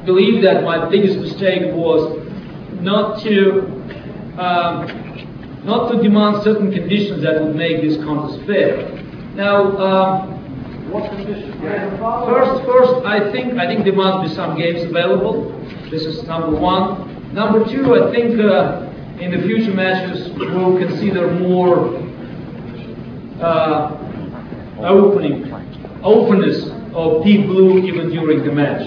believe that my biggest mistake was not to demand certain conditions that would make this contest fair. Now, what conditions? First, I think there must be some games available. This is number one. Number two, I think in the future matches we'll consider more openness of Deep Blue even during the match.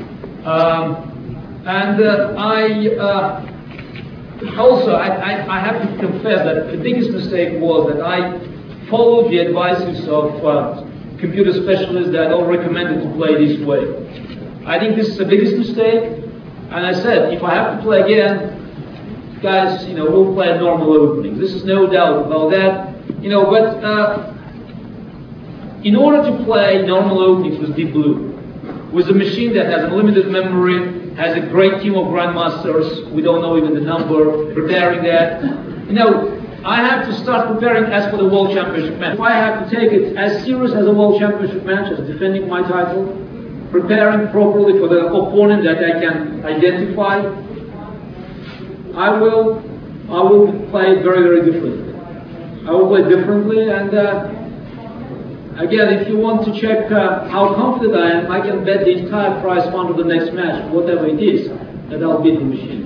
I have to confess that the biggest mistake was that I followed the advices of computer specialists that all recommended to play this way. I think this is the biggest mistake, and I said, if I have to play again, guys, we'll play normal openings. This is no doubt about that. But in order to play normal openings with Deep Blue, with a machine that has unlimited memory, has a great team of grandmasters, we don't know even the number, preparing that, I have to start preparing as for the World Championship match. If I have to take it as serious as a World Championship match, as defending my title, preparing properly for the opponent that I can identify, I will play it very, very differently. I will play differently, and again, if you want to check how confident I am, I can bet the entire prize fund of the next match, whatever it is, that I'll beat the machine.